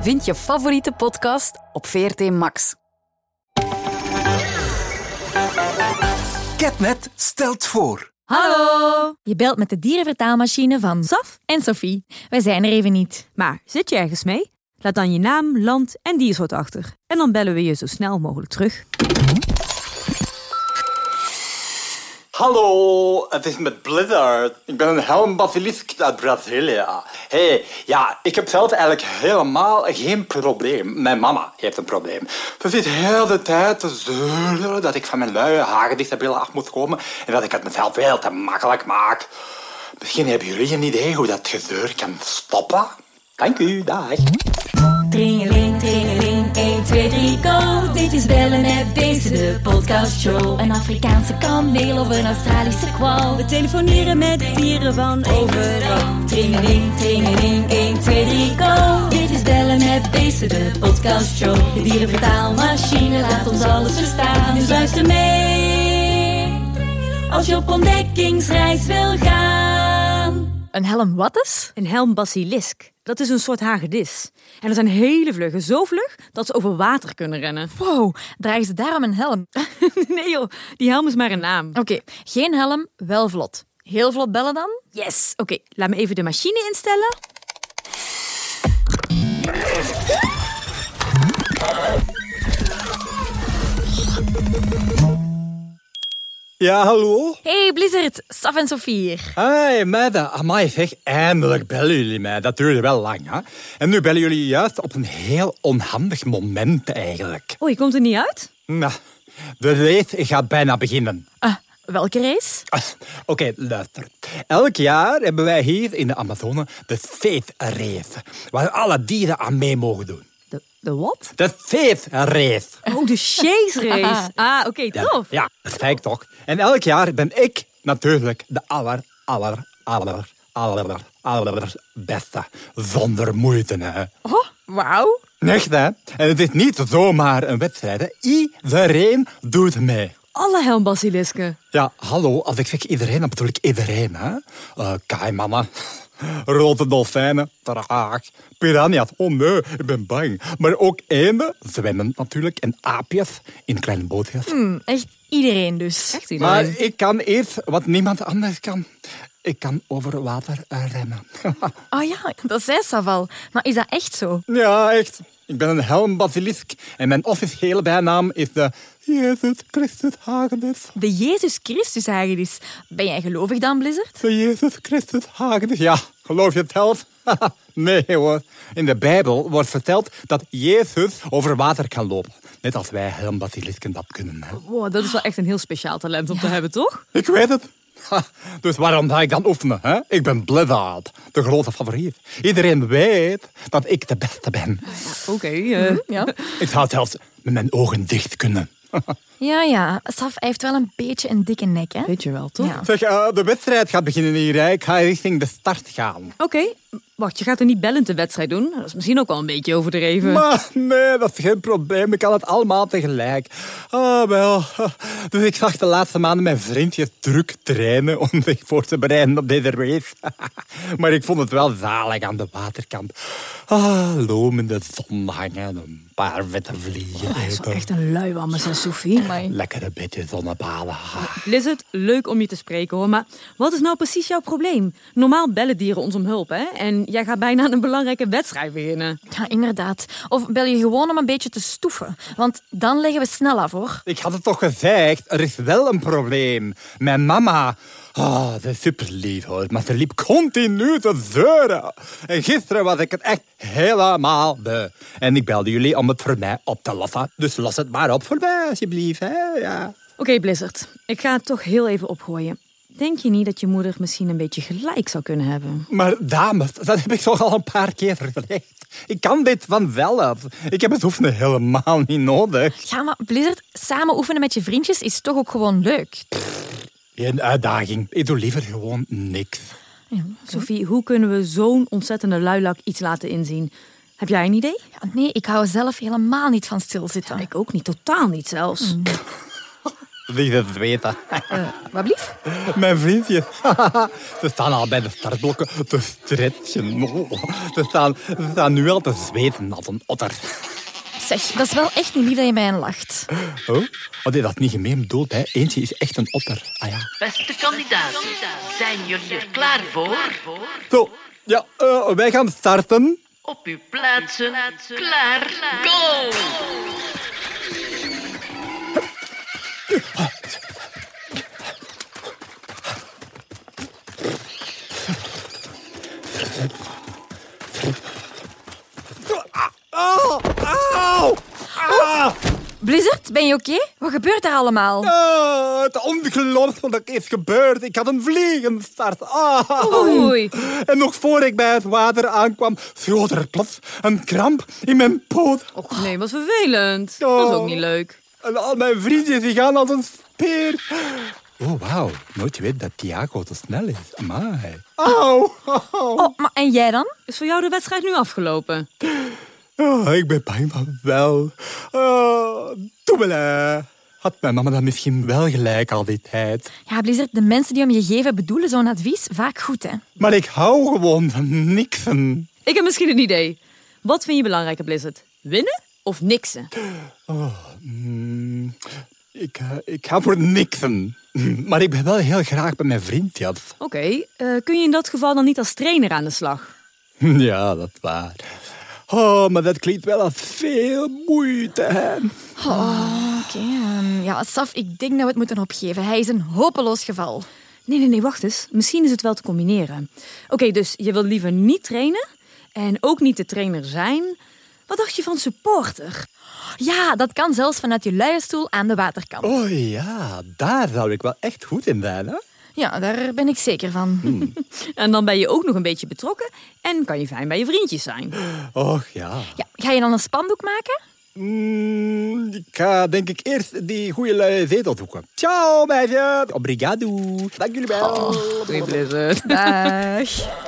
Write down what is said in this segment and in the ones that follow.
Vind je favoriete podcast op VRT Max. Catnet stelt voor. Hallo! Je belt met de dierenvertaalmachine van Saf en Sophie. Wij zijn er even niet. Maar zit je ergens mee? Laat dan je naam, land en diersoort achter. En dan bellen we je zo snel mogelijk terug. Hallo, het is met Blizzard. Ik ben een helmbasilisk uit Brazilië. Hey, ja, ik heb zelf eigenlijk helemaal geen probleem. Mijn mama heeft een probleem. Ze zit heel de tijd te zeuren dat ik van mijn luie hagedichterbrillen af moet komen en dat ik het mezelf veel te makkelijk maak. Misschien hebben jullie een idee hoe dat gezeur kan stoppen? Dank u, dag. Tringeling, tringeling, 1, 2, 3, go. Dit is Bellen met Beesten, de podcastshow. Een Afrikaanse kameel of een Australische kwal. We telefoneren met dieren van overal. Tringeling, tringeling, 1, 2, 3, go. Dit is Bellen met Beesten, de podcastshow. De dierenvertaalmachine laat ons alles verstaan. Dus luister mee als je op ontdekkingsreis wil gaan. Een helm wat is? Een helmbasilisk. Dat is een soort hagedis. En er zijn hele vluggen, zo vlug dat ze over water kunnen rennen. Wow, dragen ze daarom een helm? Nee joh, die helm is maar een naam. Oké, geen helm, wel vlot. Heel vlot bellen dan? Yes, oké, laat me even de machine instellen. Ja, hallo? Hey Blizzard, Saf en Sophie hier. Hey, meiden. Amai, zeg, eindelijk bellen jullie mij. Dat duurde wel lang, hè? En nu bellen jullie juist op een heel onhandig moment, eigenlijk. Oh, je komt er niet uit? Nou, de race gaat bijna beginnen. Welke race? Oké, luister. Elk jaar hebben wij hier in de Amazone de Faith Race, waar alle dieren aan mee mogen doen. De wat? De Faith Race. Oh, de chase race. Oké, tof. Ja, dat zei ik toch. En elk jaar ben ik natuurlijk de allerbeste. Zonder moeite, hè. Oh, wauw. Echt, hè? En het is niet zomaar een wedstrijd, hè. Iedereen doet mee. Alle helmbasilisken. Ja, hallo, als ik zeg iedereen, dan bedoel ik iedereen, hè. Kaimannen, rode dolfijnen, draag, piranha's. Oh nee, ik ben bang. Maar ook eenden, zwemmen natuurlijk, en aapjes in kleine bootjes. Echt iedereen dus. Echt iedereen. Maar ik kan iets wat niemand anders kan. Ik kan over water rennen. Oh ja, dat zei Saf al. Maar is dat echt zo? Ja, echt. Ik ben een helmbasilisk en mijn officiële bijnaam is de Jezus Christus hagedis. De Jezus Christus hagedis. Ben jij gelovig dan, Blizzard? De Jezus Christus hagedis. Ja, geloof je het zelf? Nee hoor. In de Bijbel wordt verteld dat Jezus over water kan lopen. Net als wij helmbasilisken dat kunnen. Hè. Wow, dat is wel echt een heel speciaal talent om te hebben, toch? Ik weet het. Dus waarom ga ik dan oefenen? Hè? Ik ben Blizzard, de grote favoriet. Iedereen weet dat ik de beste ben. Oké. Ja. Ik zou het zelfs met mijn ogen dicht kunnen. Ja. Saf heeft wel een beetje een dikke nek, hè? Weet je wel, toch? Ja. Zeg, de wedstrijd gaat beginnen hier. Hè. Ik ga richting de start gaan. Oké. Wacht, je gaat er niet bellend de wedstrijd doen? Dat is misschien ook wel een beetje overdreven. Maar nee, dat is geen probleem. Ik kan het allemaal tegelijk. Wel. Dus ik zag de laatste maanden mijn vriendjes druk trainen om zich voor te bereiden op deze race. Maar ik vond het wel zalig aan de waterkant. Lomende zon hangen, een paar witte vliegen. Hij is wel echt een luiwammer, zei Sophie. Lekkere beetje zonnebaden. Blizzard, leuk om je te spreken hoor, maar wat is nou precies jouw probleem? Normaal bellen dieren ons om hulp, hè? En jij gaat bijna aan een belangrijke wedstrijd beginnen. Ja, inderdaad. Of bel je gewoon om een beetje te stoeven? Want dan leggen we snel af, hoor. Ik had het toch gezegd, er is wel een probleem. Mijn mama, ze is super lief hoor, maar ze liep continu te zeuren. En gisteren was ik het echt helemaal beu. En ik belde jullie om het voor mij op te lossen. Dus los het maar op voor mij, alsjeblieft. Hè? Ja. Oké, Blizzard, ik ga het toch heel even opgooien. Denk je niet dat je moeder misschien een beetje gelijk zou kunnen hebben? Maar dames, dat heb ik toch al een paar keer gezegd. Ik kan dit vanzelf. Ik heb het oefenen helemaal niet nodig. Ja, maar Blizzard, samen oefenen met je vriendjes is toch ook gewoon leuk? Geen uitdaging. Ik doe liever gewoon niks. Ja. Sophie, hoe kunnen we zo'n ontzettende luilak iets laten inzien? Heb jij een idee? Ja, nee, ik hou zelf helemaal niet van stilzitten. Ik ook niet, totaal niet zelfs. Wie zweten. Wat blief? Mijn vriendjes. Ze staan al bij de startblokken te stretchen. Ze staan nu al te zweten als een otter. Zeg, dat is wel echt niet lief dat je bij hen lacht. Oh, dat is niet gemeen bedoeld, hè. Eentje is echt een otter. Ah ja. Beste kandidaten, zijn jullie er klaar voor? Zo, ja, wij gaan starten. Op uw plaatsen, klaar, go! Blizzard, ben je oké? Wat gebeurt er allemaal? Het ongelooflijke is gebeurd. Ik had een vliegenstart. Oei. En nog voor ik bij het water aankwam, schoot er plots een kramp in mijn poot. Och nee, wat vervelend. Dat is ook niet leuk. En al mijn vriendjes die gaan als een speer. Oh, wauw. Nooit geweten dat Thiago zo snel is. Amai. Auw. Oh, maar en jij dan? Is voor jou de wedstrijd nu afgelopen? Oh, ik ben bang van wel. Doemele. Had mijn mama dan misschien wel gelijk al die tijd. Ja, Blizzard, de mensen die om je geven bedoelen zo'n advies vaak goed, hè? Maar ik hou gewoon van niksen. Ik heb misschien een idee. Wat vind je belangrijker, Blizzard? Winnen of niksen? Ik ga voor niksen. Maar ik ben wel heel graag bij mijn vriendjes. Oké, kun je in dat geval dan niet als trainer aan de slag? Ja, dat is waar. Oh, maar dat klinkt wel als veel moeite, hè. Oké, ja, Saf, ik denk dat we het moeten opgeven. Hij is een hopeloos geval. Nee, wacht eens. Misschien is het wel te combineren. Oké, dus je wilt liever niet trainen en ook niet de trainer zijn. Wat dacht je van supporter? Ja, dat kan zelfs vanuit je luie stoel aan de waterkant. Oh ja, daar zou ik wel echt goed in zijn, hè. Ja, daar ben ik zeker van. En dan ben je ook nog een beetje betrokken en kan je fijn bij je vriendjes zijn. Och ja. Ja, ga je dan een spandoek maken? Ik ga denk ik eerst die goede luie zetel zoeken. Ciao, meisje. Obrigado. Dank jullie wel. Doei, Blizzard. Dag.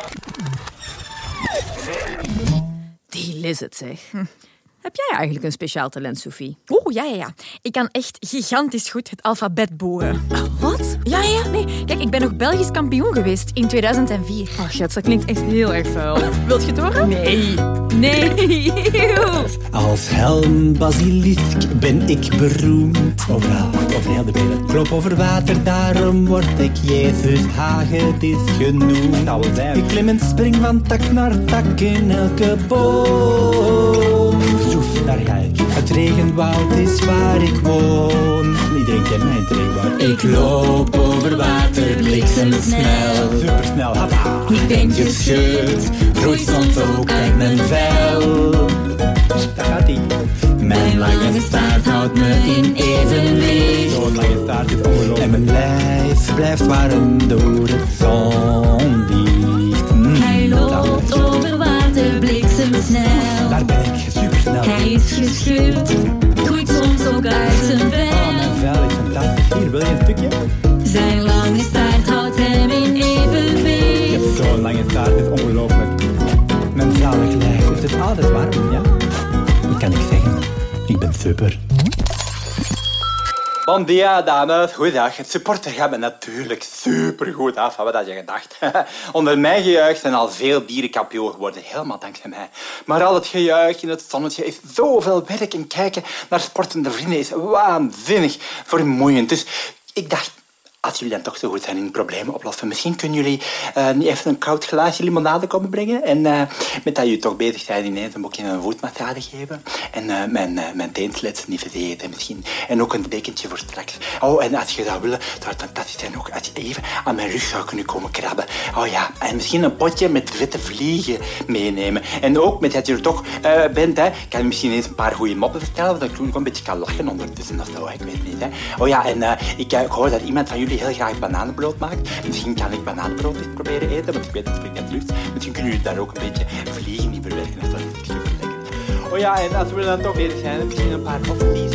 Die Lizard, zeg. Heb jij eigenlijk een speciaal talent, Sophie? Oeh, ja. Ik kan echt gigantisch goed het alfabet boeren. Wat? Ja, nee. Kijk, ik ben nog Belgisch kampioen geweest in 2004. Oh, shit, dat klinkt echt heel erg vuil. Wilt je het horen? Nee. Als helmbasilisk ben ik beroemd. Overal, over heel de wereld. Klop over water, daarom word ik Jezus Hagedis genoemd. Ik klim en spring van tak naar tak in elke boom. Zoef, daar ga ik. Het regenwoud is waar ik woon. Iedereen kent mij in het regenwoud. Ik loop over water, bliksemsnel. Supersnel, hoppa. Ik ben gescheurd, groeit soms ook uit mijn vel. Daar gaat ie. Mijn lange staart houdt me in evenwicht. Zo'n lange staart is ongelooflijk. En mijn lijf blijft warm door het zonlicht. Hij loopt over water, bliksemsnel. Daar ben ik, supersnel. Hij is gescheurd, groeit soms ook uit zijn Oh, mijn vel. vel is fantastisch. Hier, wil je een stukje? Zijn lange staart houdt hem in Ik evenwicht. heb zo'n lange staart, het is ongelooflijk. Mijn zalig lijf heeft het altijd warm, ja? Wat kan ik zeggen? Ik ben super. Bon dia, dames. Goeiedag. Het supporter gaat me natuurlijk supergoed af. Wat had je gedacht? Onder mijn gejuich zijn al veel dieren kampioen geworden. Helemaal dankzij mij. Maar al het gejuich in het zonnetje is zoveel werk. En kijken naar sportende vrienden is waanzinnig vermoeiend. Dus ik dacht, als jullie dan toch zo goed zijn in problemen oplossen, misschien kunnen jullie niet even een koud glaasje limonade komen brengen. En met dat jullie toch bezig zijn, ineens een boekje een voetmassage geven. En mijn teenslets niet vergeten misschien. En ook een dekentje voor straks. Oh, en als je zou willen, zou het fantastisch zijn ook als je even aan mijn rug zou kunnen komen krabben. Oh ja, en misschien een potje met witte vliegen meenemen. En ook met dat je er toch bent, hè, kan je misschien eens een paar goede moppen vertellen, dat ik nog een beetje kan lachen ondertussen of zo, ik weet niet. Hè. Oh ja, en ik hoor dat iemand van jullie heel graag bananenbrood maakt. Misschien kan ik bananenbrood eens proberen eten, want ik weet dat het net lukt. Misschien kunnen jullie daar ook een beetje vliegen in verwerken. Dat is super lekker. Oh ja, en als we dan toch bezig zijn, misschien een paar hotties.